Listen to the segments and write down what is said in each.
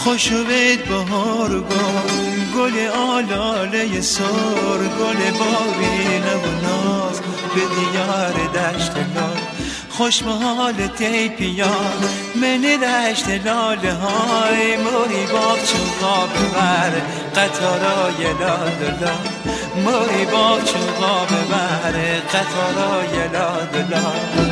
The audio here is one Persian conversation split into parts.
خوشو بید بهار گل آلاله سر، گل بابینه و ناز به دیار دشت لال. خوش محال تی پیان منی دشت لاله های، موری باغ چوغا ببر قطارای لادلا، موری باغ چوغا ببر قطارای لادلا.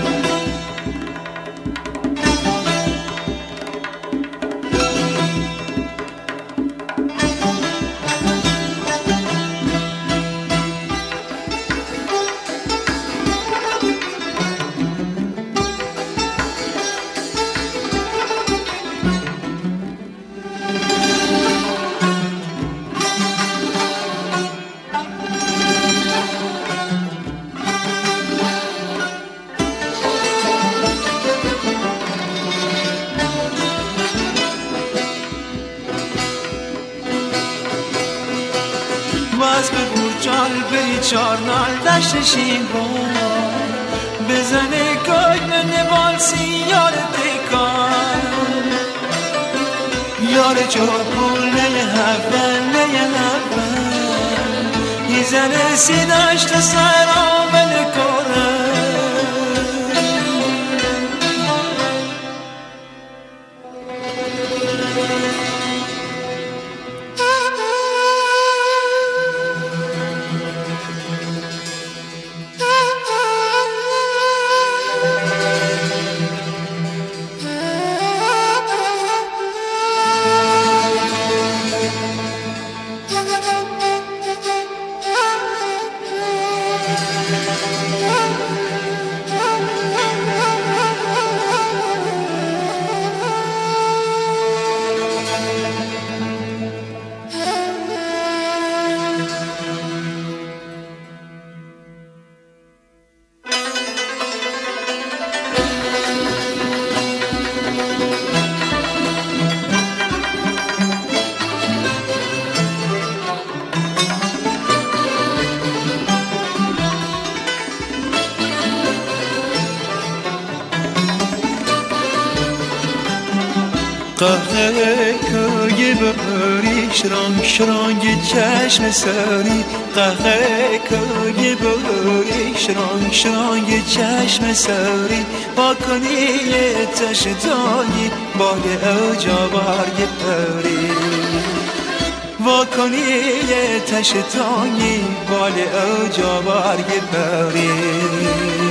باز به برجال بری چارنال دشت شیبان، بزنه گاین نبال سیار تکان، یار چوبول نه هفن نه هفن، یزنه سیناش تا سرامل کنه. قهقه که بری شرانگ شرانگ چشم سری، قهقه که بری شرانگ شرانگ چشم سری، با کنی تشتایی بال اوجا برگ پری، با کنی تشتایی بال اوجا برگ پری.